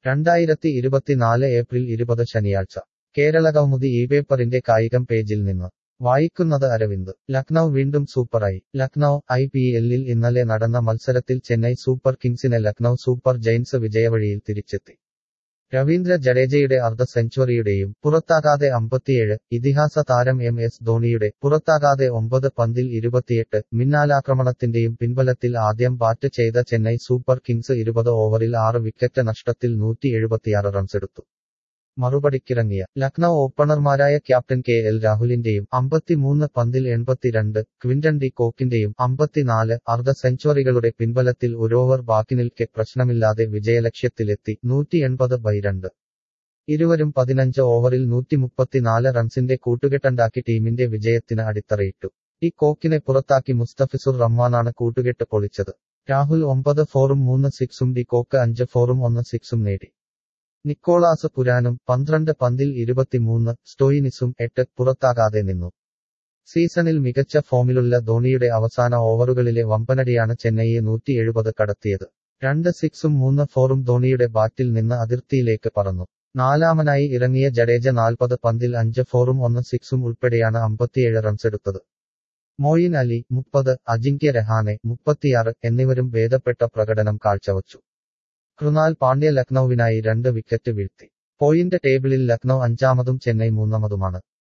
2024 April 20 ശനിയാഴ്ച കേരളകൗമുദി ഇപേപ്പറിന്റെ കായികം പേജിൽ നിന്ന് വായിക്കുന്നത് അരവിന്ദ്. ലക്നൗ വീണ്ടും സൂപ്പറായി. ലക്നൗ IPL-ൽ ഇന്നലെ നടന്ന മത്സരത്തിൽ ചെന്നൈ സൂപ്പർ കിങ്സിനെ ലക്നൗ സൂപ്പർ ജയന്റ്സ് വിജയവഴിയിൽ തിരിച്ചെത്തി. രവീന്ദ്ര ജഡേജയുടെ അർദ്ധ സെഞ്ചുറിയുടെയും പുറത്താകാതെ 57, ഇതിഹാസ താരം MS ധോണിയുടെ പുറത്താകാതെ 9 പന്തിൽ 28 മിന്നാലാക്രമണത്തിന്റെയും പിൻബലത്തിൽ ആദ്യം ബാറ്റ് ചെയ്ത ചെന്നൈ സൂപ്പർ കിങ്സ് 20 ഓവറിൽ 6 വിക്കറ്റ് നഷ്ടത്തിൽ 176 റൺസെടുത്തു. മറുപടിക്കിറങ്ങിയ ലക്നൗ ഓപ്പണർമാരായ ക്യാപ്റ്റൻ KL രാഹുലിന്റെയും 53 പന്തിൽ 82, ക്വിന്റൺ ഡി കോക്കിന്റെയും 54 അർദ്ധ സെഞ്ചുറികളുടെ പിൻബലത്തിൽ ഒരോവർ ബാക്കി നിൽക്കെ പ്രശ്നമില്ലാതെ വിജയലക്ഷ്യത്തിലെത്തി. 180/2. ഇരുവരും 15 ഓവറിൽ 134 റൺസിന്റെ കൂട്ടുകെട്ടുണ്ടാക്കി ടീമിന്റെ വിജയത്തിന് അടിത്തറയിട്ടു. ഡി കോക്കിനെ പുറത്താക്കി മുസ്തഫിസുർ റഹ്മാനാണ് കൂട്ടുകെട്ട് പൊളിച്ചത്. രാഹുൽ 9 ഫോറും 3 സിക്സും ഡി കോക്ക് 5 ഫോറും 1 സിക്സും നേടി. നിക്കോളാസ് പുരാനും 12 പന്തിൽ 23, സ്റ്റോയിനിസും 8 പുറത്താകാതെ നിന്നു. സീസണിൽ മികച്ച ഫോമിലുള്ള ധോണിയുടെ അവസാന ഓവറുകളിലെ വമ്പനടിയാണ് ചെന്നൈയെ 170 കടത്തിയത്. 2 സിക്സും 3 ഫോറും ധോണിയുടെ ബാറ്റിൽ നിന്ന് അതിർത്തിയിലേക്ക് പറന്നു. നാലാമനായി ഇറങ്ങിയ ജഡേജ 40 പന്തിൽ 5 ഫോറും 1 സിക്സും ഉൾപ്പെടെയാണ് 57 റൺസെടുത്തത്. മോയിൻ അലി 30, അജിങ്ക്യ രഹാനെ 36 എന്നിവരും ഭേദപ്പെട്ട പ്രകടനം കാഴ്ചവച്ചു. കൃണാൽ പാണ്ഡ്യ ലക്നൌവിനായി 2 വിക്കറ്റ് വീഴ്ത്തി. പോയിന്റ് ടേബിളിൽ ലക്നൗ 5-മതും ചെന്നൈ 3-മതുമാണ്.